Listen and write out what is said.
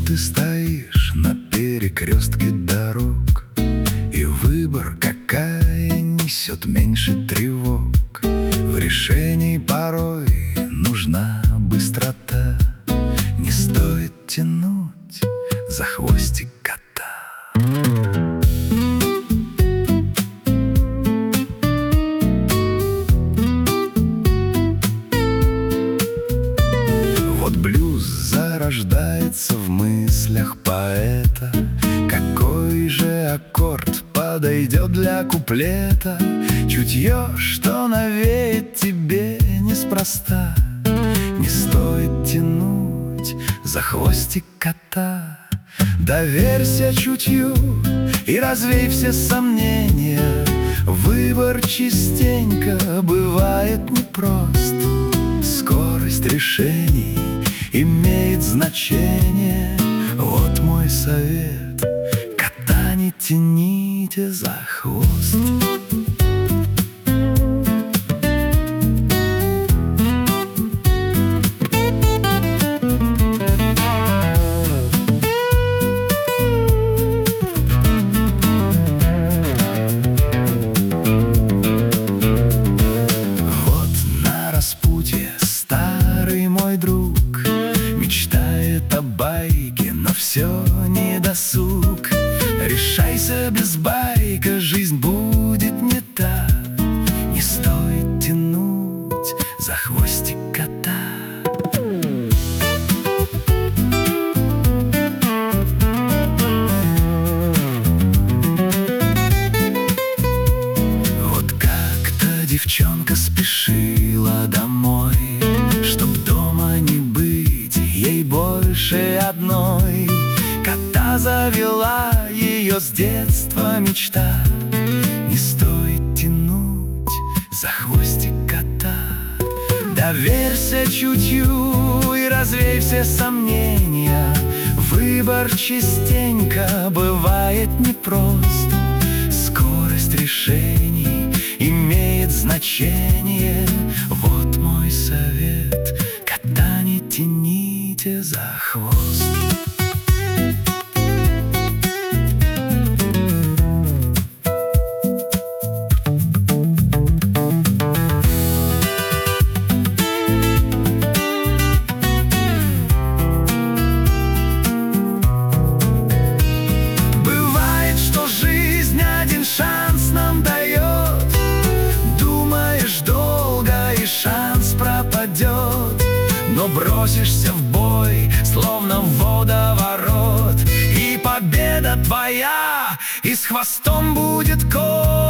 ты стоишь на перекрестке дорог, и выбор, какая несет меньше тревог. В решении порой нужна быстрота, не стоит тянуть за хвостик кота. Вот блюз зарождается в мыслях поэта. Какой же аккорд подойдет для куплета? Чутье, что навеет тебе неспроста. Не стоит тянуть за хвостик кота. Доверься чутью и развей все сомнения. Выбор частенько бывает непрост. Скорость решений имеет значение. Вот мой совет: кота не тяните за хвост. Старый мой друг мечтает о байке, но все не досуг. Решайся, без байка жизнь будет не та. Не стоит тянуть за хвостик кота. Вот как-то девчонка спешила домой, чтоб дома не быть ей больше одной. Кота завела ее с детства мечта. Не стоит тянуть за хвостик кота. Доверься чутью и развей все сомнения. Выбор частенько бывает непрост. Скорость решений имеет значение. Вот мой совет: кота не тяните за хвост. Бывает, что жизнь один шанс нам дает. Думаешь долго, и шанс пропадет. Но бросишься в бой, словно в водоворот, и победа твоя, и с хвостом будет кот.